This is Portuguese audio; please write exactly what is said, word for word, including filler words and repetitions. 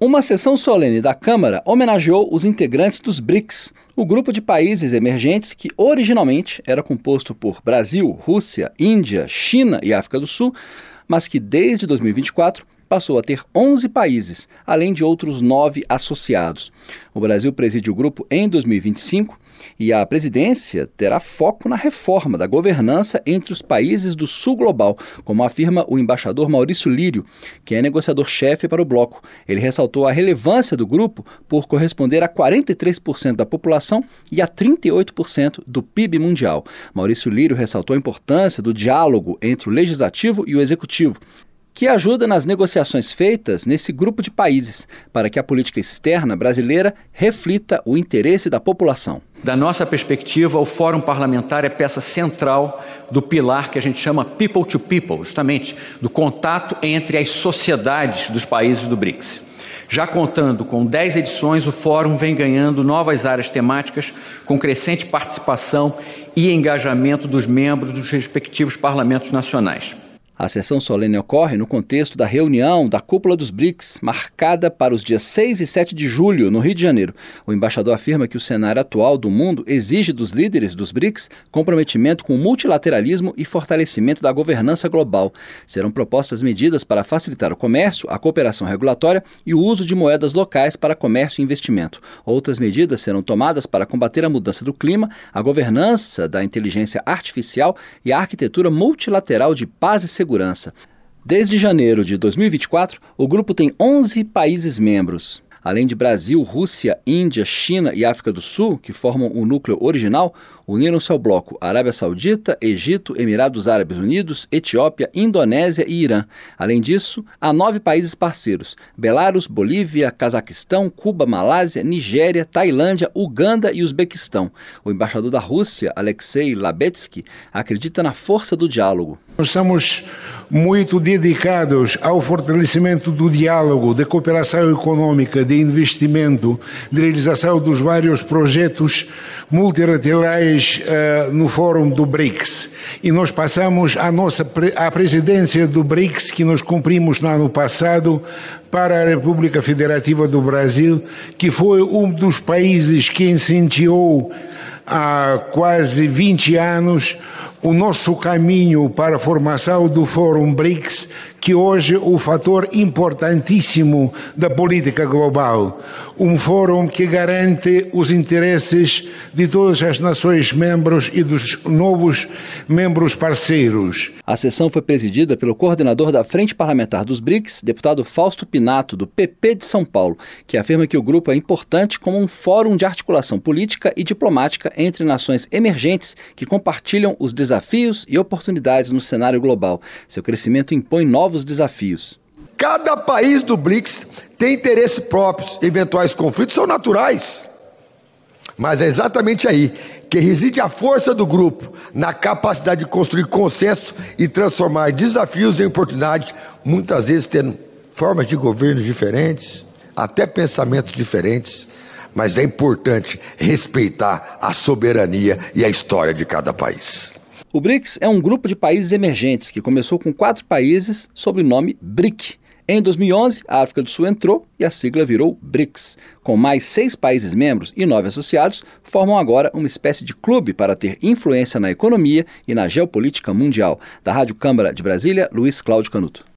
Uma sessão solene da Câmara homenageou os integrantes dos BRICS, o grupo de países emergentes que originalmente era composto por Brasil, Rússia, Índia, China e África do Sul, mas que desde dois mil e vinte e quatro passou a ter onze países, além de outros nove associados. O Brasil preside o grupo em dois mil e vinte e cinco e a presidência terá foco na reforma da governança entre os países do Sul Global, como afirma o embaixador Maurício Lírio, que é negociador-chefe para o bloco. Ele ressaltou a relevância do grupo por corresponder a quarenta e três por cento da população e a trinta e oito por cento do P I B mundial. Maurício Lírio ressaltou a importância do diálogo entre o legislativo e o executivo, que ajuda nas negociações feitas nesse grupo de países, para que a política externa brasileira reflita o interesse da população. Da nossa perspectiva, o Fórum Parlamentar é peça central do pilar que a gente chama People to People, justamente do contato entre as sociedades dos países do BRICS. Já contando com dez edições, o Fórum vem ganhando novas áreas temáticas com crescente participação e engajamento dos membros dos respectivos parlamentos nacionais. A sessão solene ocorre no contexto da reunião da Cúpula dos BRICS, marcada para os dias seis e sete de julho, no Rio de Janeiro. O embaixador afirma que o cenário atual do mundo exige dos líderes dos BRICS comprometimento com o multilateralismo e fortalecimento da governança global. Serão propostas medidas para facilitar o comércio, a cooperação regulatória e o uso de moedas locais para comércio e investimento. Outras medidas serão tomadas para combater a mudança do clima, a governança da inteligência artificial e a arquitetura multilateral de paz e segurança. Desde janeiro de dois mil e vinte e quatro, o grupo tem onze países membros. Além de Brasil, Rússia, Índia, China e África do Sul, que formam o núcleo original, uniram-se ao bloco Arábia Saudita, Egito, Emirados Árabes Unidos, Etiópia, Indonésia e Irã. Além disso, há nove países parceiros: Belarus, Bolívia, Cazaquistão, Cuba, Malásia, Nigéria, Tailândia, Uganda e Uzbequistão. O embaixador da Rússia, Alexei Labetsky, acredita na força do diálogo. Nós estamos muito dedicados ao fortalecimento do diálogo, da cooperação econômica, de investimento, de realização dos vários projetos multilaterais uh, no Fórum do BRICS. E nós passamos a nossa a presidência do BRICS, que nós cumprimos no ano passado, para a República Federativa do Brasil, que foi um dos países que incentivou há quase vinte anos o nosso caminho para a formação do Fórum BRICS, que hoje é o fator importantíssimo da política global. Um fórum que garante os interesses de todas as nações membros e dos novos membros parceiros. A sessão foi presidida pelo coordenador da Frente Parlamentar dos BRICS, deputado Fausto Pinato, do P P de São Paulo, que afirma que o grupo é importante como um fórum de articulação política e diplomática entre nações emergentes que compartilham os desafios e oportunidades no cenário global. Seu crescimento impõe novos desafios. Cada país do BRICS tem interesses próprios, eventuais conflitos são naturais. Mas é exatamente aí que reside a força do grupo, na capacidade de construir consenso e transformar desafios em oportunidades, muitas vezes tendo formas de governos diferentes, até pensamentos diferentes, mas é importante respeitar a soberania e a história de cada país. O BRICS é um grupo de países emergentes que começou com quatro países sob o nome BRIC. Em dois mil e onze, a África do Sul entrou e a sigla virou BRICS. Com mais seis países membros e nove associados, formam agora uma espécie de clube para ter influência na economia e na geopolítica mundial. Da Rádio Câmara de Brasília, Luiz Cláudio Canuto.